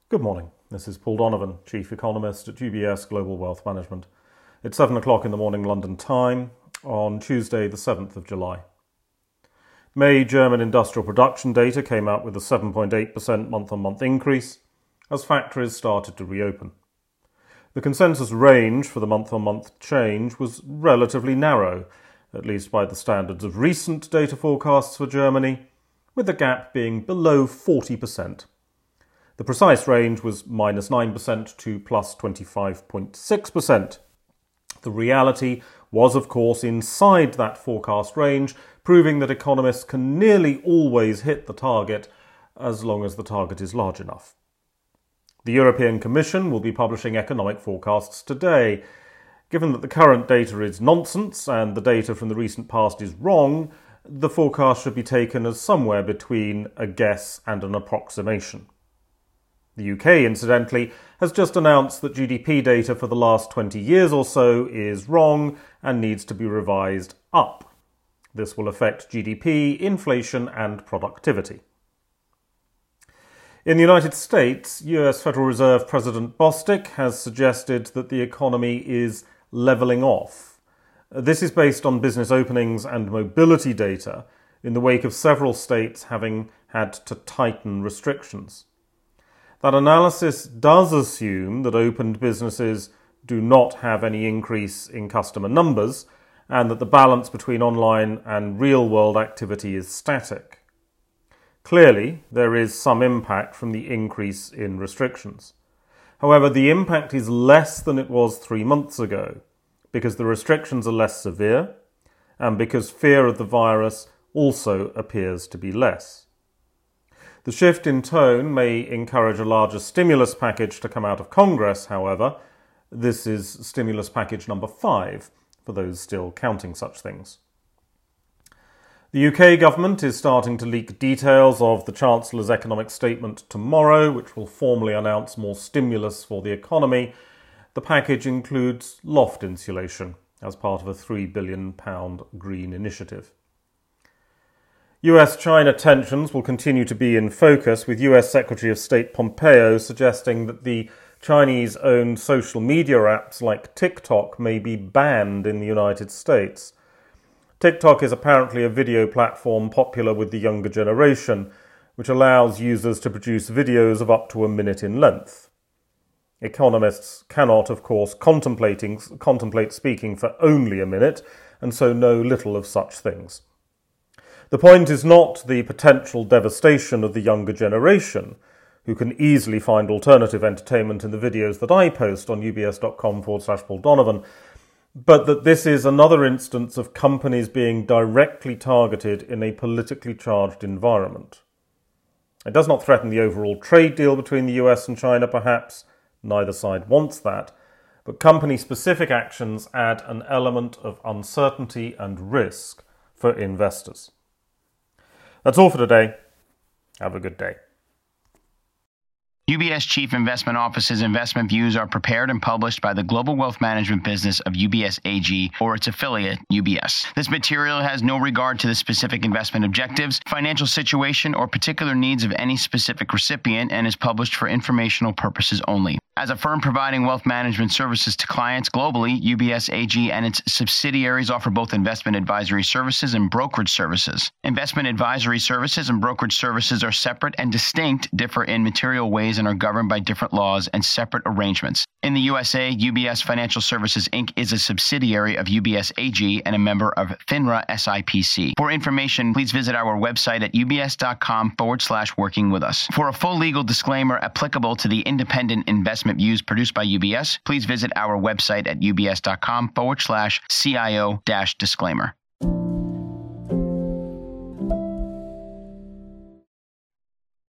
Good morning. This is Paul Donovan, Chief Economist at UBS Global Wealth Management. It's 7 o'clock in the morning London time on Tuesday the 7th of July. May German industrial production data came out with a 7.8% month-on-month increase as factories started to reopen. The consensus range for the month-on-month change was relatively narrow, at least by the standards of recent data forecasts for Germany, with the gap being below 40%. The precise range was -9% to plus 25.6%. The reality was, of course, inside that forecast range, proving that economists can nearly always hit the target as long as the target is large enough. The European Commission will be publishing economic forecasts today. Given that the current data is nonsense and the data from the recent past is wrong, the forecast should be taken as somewhere between a guess and an approximation. The UK, incidentally, has just announced that GDP data for the last 20 years or so is wrong and needs to be revised up. This will affect GDP, inflation, and productivity. In the United States, US Federal Reserve President Bostic has suggested that the economy is levelling off. This is based on business openings and mobility data in the wake of several states having had to tighten restrictions. That analysis does assume that opened businesses do not have any increase in customer numbers and that the balance between online and real-world activity is static. Clearly, there is some impact from the increase in restrictions. However, the impact is less than it was 3 months ago because the restrictions are less severe and because fear of the virus also appears to be less. The shift in tone may encourage a larger stimulus package to come out of Congress, however. This is stimulus package number 5, for those still counting such things. The UK government is starting to leak details of the Chancellor's economic statement tomorrow, which will formally announce more stimulus for the economy. The package includes loft insulation as part of a £3 billion green initiative. US-China tensions will continue to be in focus, with US Secretary of State Pompeo suggesting that the Chinese-owned social media apps like TikTok may be banned in the United States. TikTok is apparently a video platform popular with the younger generation, which allows users to produce videos of up to a minute in length. Economists cannot, of course, contemplate speaking for only a minute, and so know little of such things. The point is not the potential devastation of the younger generation, who can easily find alternative entertainment in the videos that I post on ubs.com/Paul Donovan, but that this is another instance of companies being directly targeted in a politically charged environment. It does not threaten the overall trade deal between the US and China, perhaps. Neither side wants that. But company-specific actions add an element of uncertainty and risk for investors. That's all for today. Have a good day. UBS Chief Investment Office's investment views are prepared and published by the global wealth management business of UBS AG or its affiliate, UBS. This material has no regard to the specific investment objectives, financial situation, or particular needs of any specific recipient and is published for informational purposes only. As a firm providing wealth management services to clients globally, UBS AG and its subsidiaries offer both investment advisory services and brokerage services. Investment advisory services and brokerage services are separate and distinct, differ in material ways, and are governed by different laws and separate arrangements. In the USA, UBS Financial Services Inc. is a subsidiary of UBS AG and a member of FINRA SIPC. For information, please visit our website at ubs.com/working with us. For a full legal disclaimer applicable to the independent investment views produced by UBS, please visit our website at ubs.com/CIO-disclaimer.